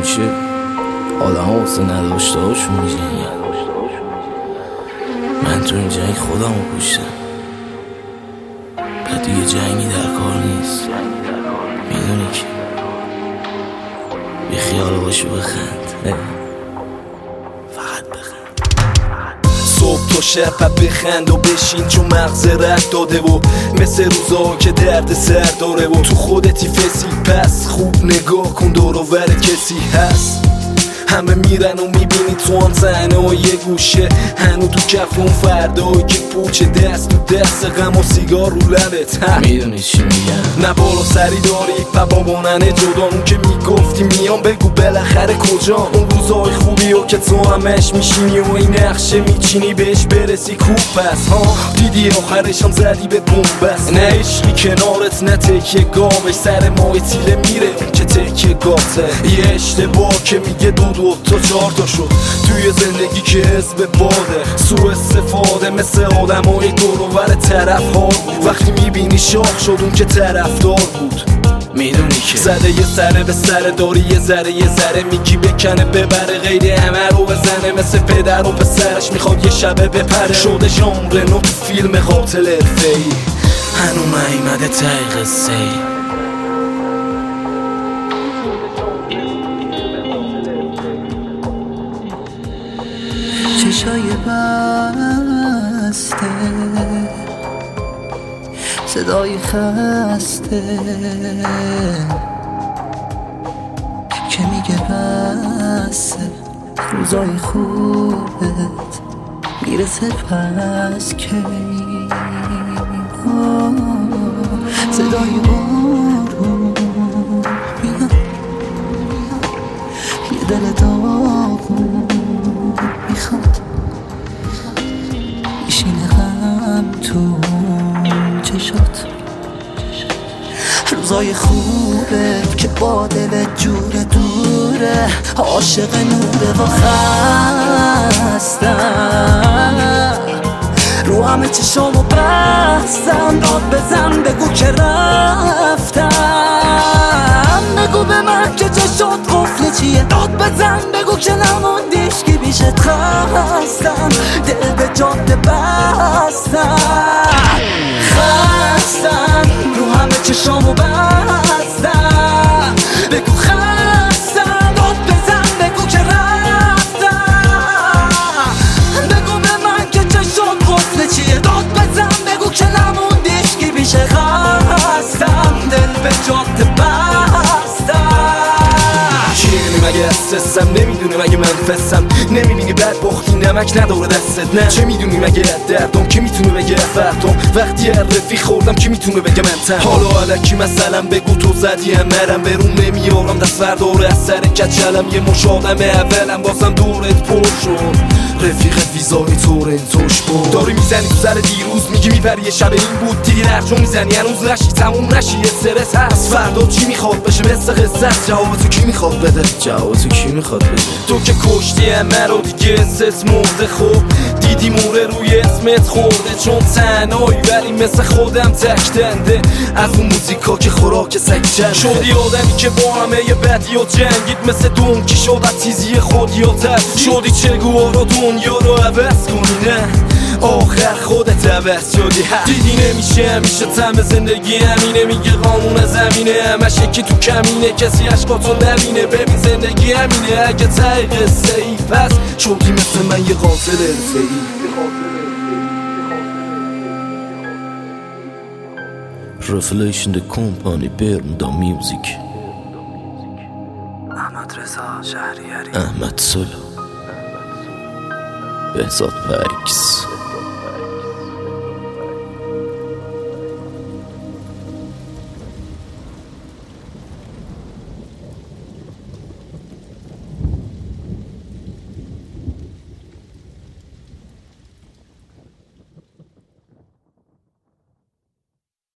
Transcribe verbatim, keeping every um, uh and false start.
همیشه آدم ها واسه نداشته هاشون میجنگن. من تو این جنگ خودم رو کشتم و دیگه جنگی در کار نیست. میدونی که بی خیال باشو بخند، فقط بخند. صبح تا شب بخند و بشین چون مغز رد داده و مثل روزا که درد سر داره و تو خودتی فسی. پس خوب نگاه کن دور و ور کسی هست. همه میرن و میبینی تو هم صحنه و یه گوشه هنو تو کف اون فردایی که پوچه دست تو دست غم و سیگار رو لبت. میدونی چی میگم؟ نه بالا سری داری و بابانن جدا. اون که میگفتی میام بگو بالاخره کجا. اون روزای خوبی و که تو همش میشینی و این نقشه میچینی بهش برسی خوب. پس ها دیدی آخرش هم زدی به بومبست. نه عشقی کنارت نه تکیه گاوش سر ماه تیله میره اون که تکیه گاته. یه اشتباه که میگه دو دو تا چهار تا شد توی زندگی که حزب باده. سوء استفاده مثل آدم های دور و ور طرف ها بود. وقتی میبینی شاخ شد اون که طرفدار بود. میدونی که زده یه سره به سر داری یه ذره یه ذره میگی بکنه ببره غیر همه رو بزنه. مثل پدر و پسرش میخواد یه شبه بپره. شده ژانر نو تو فیلم قاتل حرفه‌ای هنو نیومده ته قصه ای. چشای بسته صدای خسته که میگه بسه روزای خوبت میرسه پس کی. صدای بارون میاد یه دل داغون میخواد میشینه غم تو چشات. روزای خوبه که با دل جور دوره عاشق نوره و خستم. رو همه چشامو بستم داد بزن بگو که رفتم. بگو به من که چشات قفل چیه. داد بزن بگو که نموندیش که بیشت خستم. دل به جاده بستم خستم. رو همه چشامو بستم بگو خستم. داد بزن بگو که رفتم. بگو به من که چشات قفل چیه. داد بزن بگو که نموندیش که بیشه خستم. دل به جاده بستم. مگه استرسم نمیدونی مگه من فسم. نمیبینی بدبختی نمک نداره دستت. نه چه میدونی مگه دردم که میتونه بگه فردم. وقتی هر رفیق خوردم که میتونه بگه من تن. حالا علکی مثلا بگو تو زدی هم مرم برون نمیارم دست فرداره از سر کچلم. یه مش آدم اولم بازم دورت پر شد. رفیقت ویزای تورنتوش بود. داری میزنی تو سر دیروز میگی میپری یه شب این بود. دیگه درجو میزنی هنوز نشی تموم نشی. یه استرس هست فردا چی میخواد بشه مثل قصت. جواب تو کی میخواد بده؟ جواب تو کی میخواد بده؟ تو که کشتی همه رو دیگه اسس مرده. خوب دیدی موره روی اسمت خورده. چون تنهایی ولی مثل خودم تک دنده. از اون موزیکا که خوراک سگ چنده. شدی آدمی که با همه یه بدی و جنگید. مثل دونکی شد از تیزی خودی و ترد. شدی چگوها رو دنیا رو عوض کنی. نه آخر خودت عوض شدی. دیدی نمیشه همیشه تم زندگی همینه. میگه قانون زمینه همش یکی تو کمینه. کسی عشقاتو نبینه. ببین زندگی همینه. اگه ته قصه ای پس شدی مثل من یه قاتل حرفه‌ای. Revelation the company Bermuda Music. احمد رضا شهریاری. احمد سلو بهزاد پکس.